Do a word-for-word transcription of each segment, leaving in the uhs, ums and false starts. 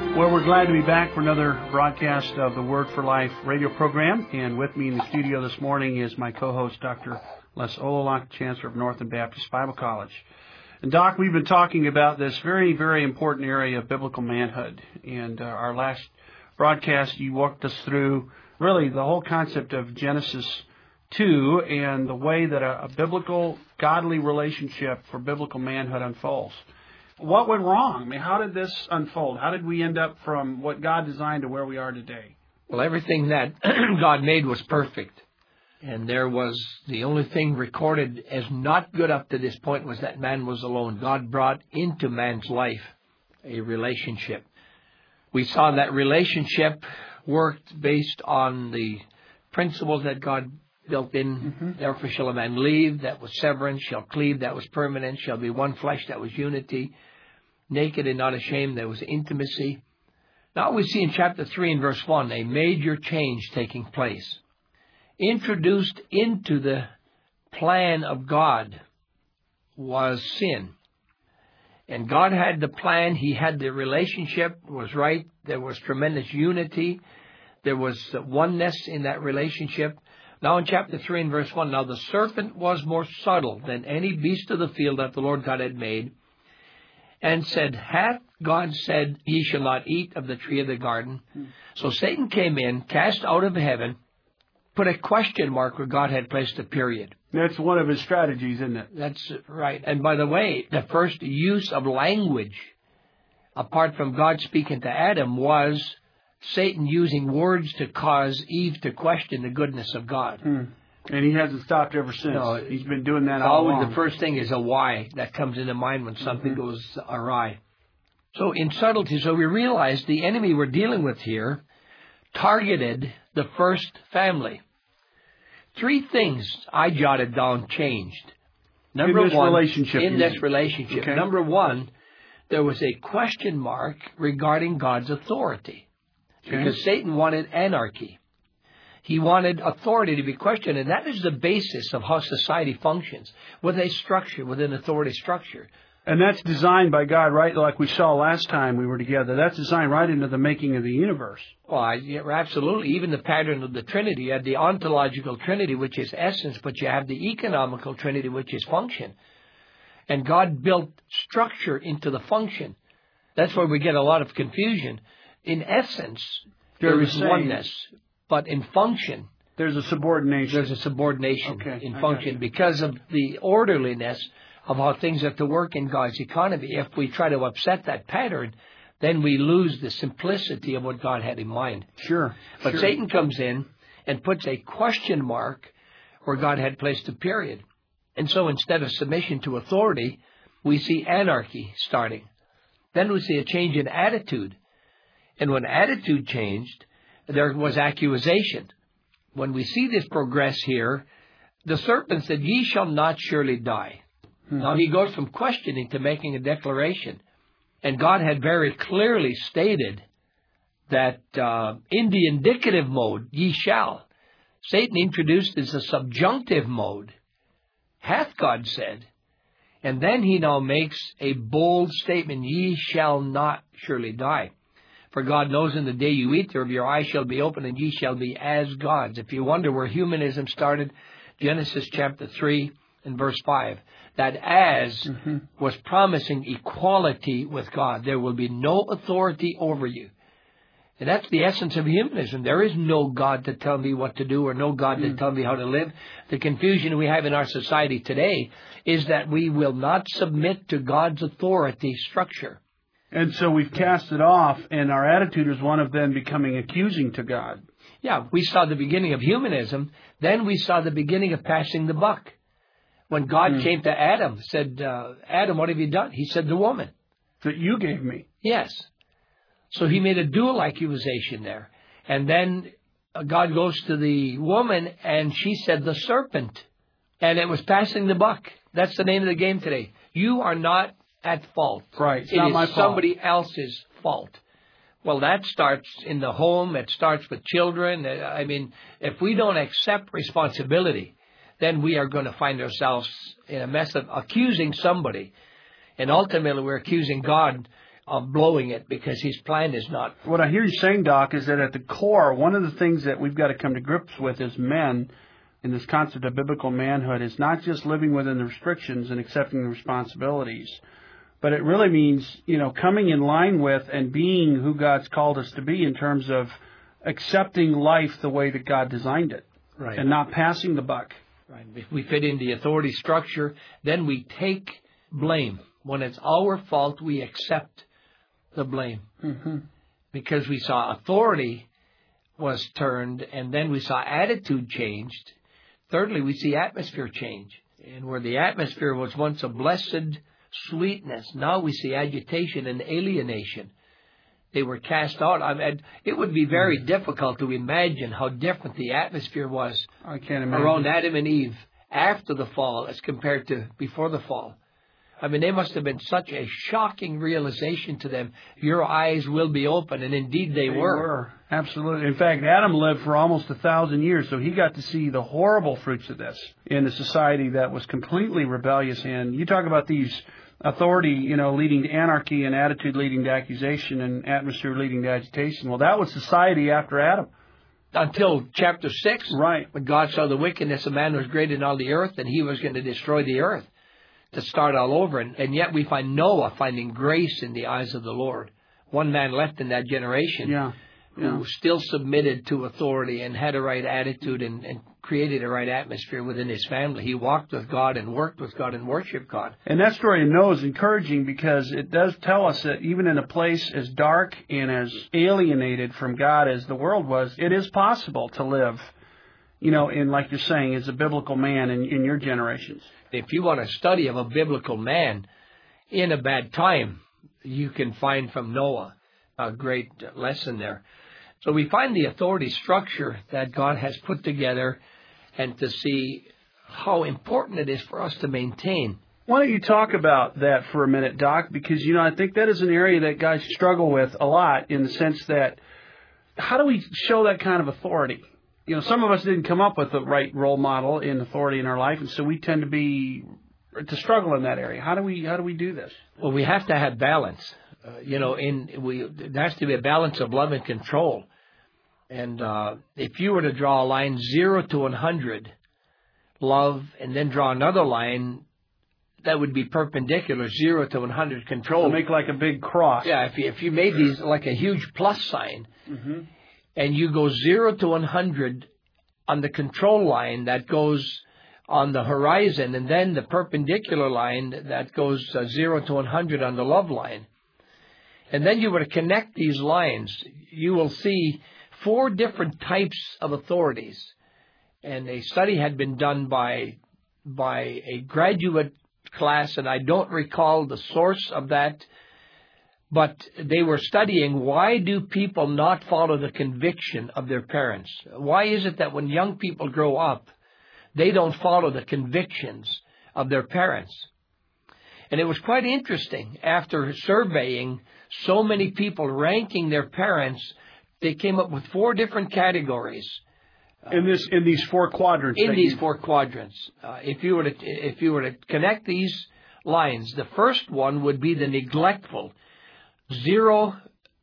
Well, we're glad to be back for another broadcast of the Word for Life radio program. And with me in the studio this morning is my co-host, Doctor Les Ololak, Chancellor of Northern Baptist Bible College. And Doc, we've been talking about this very, very important area of biblical manhood. And uh, our last broadcast, you walked us through really the whole concept of Genesis two and the way that a, a biblical, godly relationship for biblical manhood unfolds. What went wrong? I mean, how did this unfold? How did we end up from what God designed to where we are today? Well, everything that God made was perfect. And there was the only thing recorded as not good up to this point was that man was alone. God brought into man's life a relationship. We saw that relationship worked based on the principles that God built in. Mm-hmm. Therefore shall a man leave, that was severance, shall cleave, that was permanent, shall be one flesh, that was unity. Naked and not ashamed, there was intimacy. Now we see in chapter three and verse one a major change taking place. Introduced into the plan of God was sin. And God had the plan, He had the relationship, was right, there was tremendous unity, there was oneness in that relationship. Now in chapter three and verse one, now the serpent was more subtle than any beast of the field that the Lord God had made, and said, hath God said, ye shall not eat of the tree of the garden? Hmm. So Satan came in, cast out of heaven, put a question mark where God had placed a period. That's one of his strategies, isn't it? That's right. And by the way, the first use of language, apart from God speaking to Adam, was Satan using words to cause Eve to question the goodness of God. Hmm. And he hasn't stopped ever since. No, he's been doing that all always along. The first thing is a why that comes into mind when something mm-hmm. goes awry. So in subtlety, so we realize the enemy we're dealing with here targeted the first family. Three things I jotted down changed. Number in this one, relationship. In this relationship. Okay. Number one, there was a question mark regarding God's authority. Okay. Because Satan wanted anarchy. He wanted authority to be questioned, and that is the basis of how society functions, with a structure, with an authority structure. And that's designed by God, right? Like we saw last time we were together. That's designed right into the making of the universe. Well, I, yeah, absolutely. Even the pattern of the Trinity. You have the ontological Trinity, which is essence, but you have the economical Trinity, which is function. And God built structure into the function. That's where we get a lot of confusion. In essence, They're there is the oneness. But in function, there's a subordination. There's a subordination okay, in function because of the orderliness of how things have to work in God's economy. If we try to upset that pattern, then we lose the simplicity of what God had in mind. Sure. But sure. Satan comes in and puts a question mark where God had placed a period. And so instead of submission to authority, we see anarchy starting. Then we see a change in attitude. And when attitude changed, there was accusation. When we see this progress here, the serpent said, ye shall not surely die. Hmm. Now he goes from questioning to making a declaration. And God had very clearly stated that uh, in the indicative mode, ye shall. Satan introduced as a subjunctive mode, hath God said. And then he now makes a bold statement, ye shall not surely die. For God knows in the day you eat thereof, your eyes shall be opened, and ye shall be as gods. If you wonder where humanism started, Genesis chapter three and verse five. That as mm-hmm. was promising equality with God. There will be no authority over you. And that's the essence of humanism. There is no God to tell me what to do or no God mm. to tell me how to live. The confusion we have in our society today is that we will not submit to God's authority structure. And so we've cast it off, and our attitude is one of then becoming accusing to God. Yeah, we saw the beginning of humanism. Then we saw the beginning of passing the buck. When God mm. came to Adam, said, uh, Adam, what have you done? He said, the woman. That you gave me. Yes. So he made a dual accusation there. And then God goes to the woman, and she said, the serpent. And it was passing the buck. That's the name of the game today. You are not at fault. Right. It's it not is my fault. Somebody else's fault. Well, that starts in the home. It starts with children. I mean, if we don't accept responsibility, then we are going to find ourselves in a mess of accusing somebody. And ultimately, we're accusing God of blowing it because his plan is not. What I hear you saying, Doc, is that at the core, one of the things that we've got to come to grips with as men in this concept of biblical manhood is not just living within the restrictions and accepting the responsibilities, but it really means, you know, coming in line with and being who God's called us to be in terms of accepting life the way that God designed it. Right. And not passing the buck. Right. If we fit in the authority structure, then we take blame. When it's our fault, we accept the blame. Mm-hmm. Because we saw authority was turned, and then we saw attitude changed. Thirdly, we see atmosphere change. And where the atmosphere was once a blessed sweetness, now we see agitation and alienation. They were cast out. I mean, it would be very difficult to imagine how different the atmosphere was I can't imagine. around Adam and Eve after the fall as compared to before the fall. I mean, they must have been such a shocking realization to them. Your eyes will be open, and indeed they, they were. were. Absolutely. In fact, Adam lived for almost a thousand years, so he got to see the horrible fruits of this in a society that was completely rebellious. And you talk about these authority, you know, leading to anarchy and attitude leading to accusation and atmosphere leading to agitation. Well, that was society after Adam. Until chapter six, right? When God saw the wickedness of man was great in all the earth, and he was going to destroy the earth to start all over. And, and yet we find Noah finding grace in the eyes of the Lord. One man left in that generation yeah. Yeah. who still submitted to authority and had a right attitude and, and created a right atmosphere within his family. He walked with God and worked with God and worshiped God. And that story in Noah is encouraging because it does tell us that even in a place as dark and as alienated from God as the world was, it is possible to live, you know, in, like you're saying, as a biblical man in, in your generations. If you want a study of a biblical man in a bad time, you can find from Noah a great lesson there. So we find the authority structure that God has put together and to see how important it is for us to maintain. Why don't you talk about that for a minute, Doc? Because, you know, I think that is an area that guys struggle with a lot in the sense that how do we show that kind of authority? You know, some of us didn't come up with the right role model in authority in our life, and so we tend to be to struggle in that area. How do we how do we do this? Well, we have to have balance. Uh, you know, in we there has to be a balance of love and control. And uh, if you were to draw a line zero to one hundred, love, and then draw another line that would be perpendicular, zero to one hundred, control. So make like a big cross. Yeah, if you, if you made these like a huge plus sign, mm-hmm. and you go zero to one hundred on the control line that goes on the horizon, and then the perpendicular line that goes uh, zero to one hundred on the love line. And then you were to connect these lines, you will see four different types of authorities. And a study had been done by by a graduate class, and I don't recall the source of that, but they were studying why do people not follow the conviction of their parents? Why is it that when young people grow up, they don't follow the convictions of their parents? And it was quite interesting. After surveying so many people, ranking their parents, they came up with four different categories. In this, in these four quadrants. In these four quadrants, uh, if you were to if you were to connect these lines, the first one would be the neglectful, zero,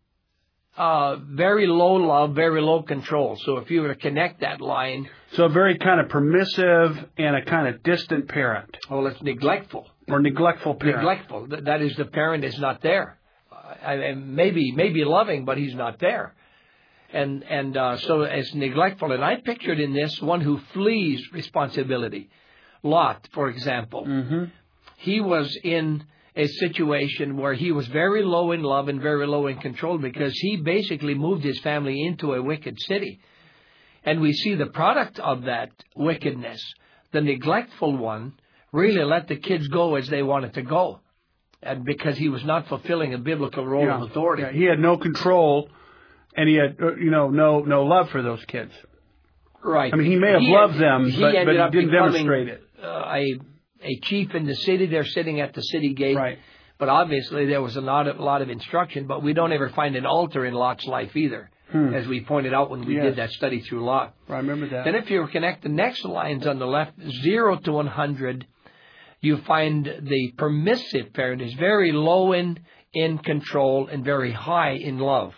uh, very low love, very low control. So if you were to connect that line, so a very kind of permissive and a kind of distant parent. Well, it's neglectful or neglectful parent. Neglectful. That is, the parent is not there. Uh, maybe maybe loving, but he's not there. And and uh, so as neglectful, and I pictured in this one who flees responsibility. Lot, for example. Mm-hmm. He was in a situation where he was very low in love and very low in control because he basically moved his family into a wicked city. And we see the product of that wickedness. The neglectful one really let the kids go as they wanted to go, and because he was not fulfilling a biblical role yeah. of authority. Yeah. He had no control. And he had, you know, no no love for those kids. Right. I mean, he may have he loved had, them, he but, but he up didn't demonstrate it. Uh, a a chief in the city. They're sitting at the city gate. Right. But obviously there was a lot of, lot of instruction, but we don't ever find an altar in Lot's life either, hmm. as we pointed out when we yes. did that study through Lot. I remember that. Then if you connect the next lines on the left, zero to one hundred, you find the permissive parent is very low in in control and very high in love.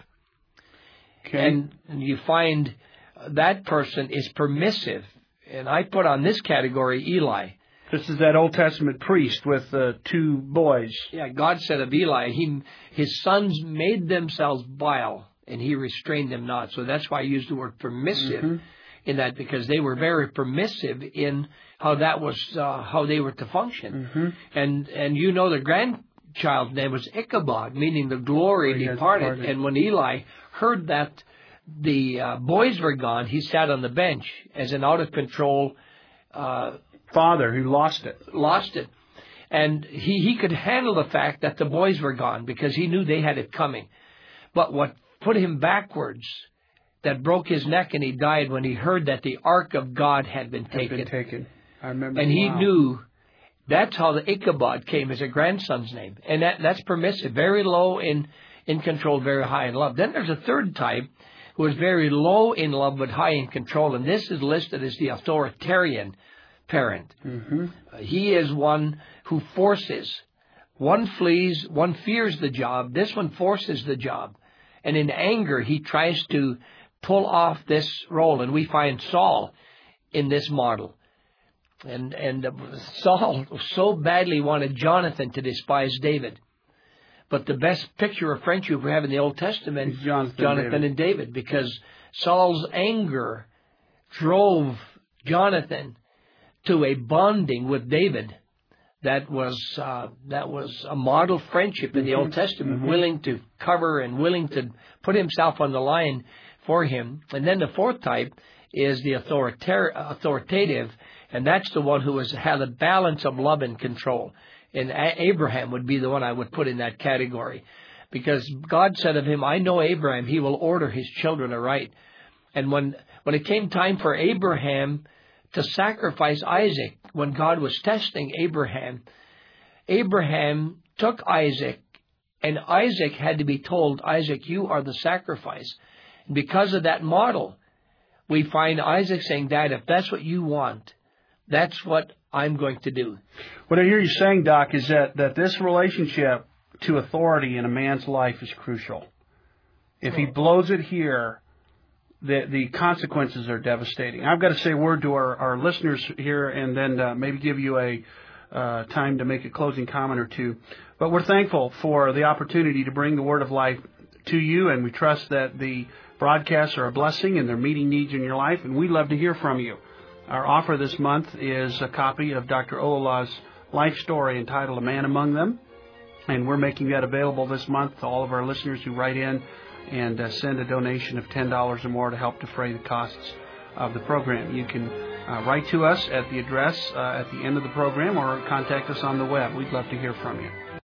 Okay. And, and you find that person is permissive. And I put on this category Eli. This is that Old Testament priest with uh, two boys. Yeah, God said of Eli, he, his sons made themselves vile, and he restrained them not. So that's why I used the word permissive mm-hmm. in that, because they were very permissive in how that was, uh, how they were to function. Mm-hmm. And and you know the grandchild's name was Ichabod, meaning the glory Glory departed. departed. And when Eli heard that the uh, boys were gone, he sat on the bench as an out of control uh father who lost it. Lost it. And he, he could handle the fact that the boys were gone because he knew they had it coming. But what put him backwards, that broke his neck and he died when he heard that the ark of God had been taken. Had been taken. I remember. And he wow. knew that's how the Ichabod came as a grandson's name. And that, that's permissive. Very low in, in control, very high in love. Then there's a third type who is very low in love but high in control. And this is listed as the authoritarian parent. Mm-hmm. Uh, he is one who forces. One flees, one fears the job. This one forces the job. And in anger, he tries to pull off this role. And we find Saul in this model. And and uh, Saul so badly wanted Jonathan to despise David. But the best picture of friendship we have in the Old Testament is Jonathan, Jonathan David. and David. Because Saul's anger drove Jonathan to a bonding with David that was uh, that was a model friendship in the Old Testament, mm-hmm. willing to cover and willing to put himself on the line for him. And then the fourth type is the authoritar- authoritative, and that's the one who has had a balance of love and control. And a- Abraham would be the one I would put in that category, because God said of him, I know Abraham, he will order his children aright. And when when it came time for Abraham to sacrifice Isaac, when God was testing Abraham, Abraham took Isaac, and Isaac had to be told, Isaac, you are the sacrifice. And because of that model, we find Isaac saying, Dad, if that's what you want, that's what I'm going to do. What I hear you saying, Doc, is that, that this relationship to authority in a man's life is crucial. If he blows it here, the the consequences are devastating. I've got to say a word to our, our listeners here, and then uh, maybe give you a uh, time to make a closing comment or two. But we're thankful for the opportunity to bring the Word of Life to you, and we trust that the broadcasts are a blessing and they're meeting needs in your life, and we'd love to hear from you. Our offer this month is a copy of Doctor Ololah's life story entitled A Man Among Them, and we're making that available this month to all of our listeners who write in and uh, send a donation of ten dollars or more to help defray the costs of the program. You can uh, write to us at the address uh, at the end of the program or contact us on the web. We'd love to hear from you.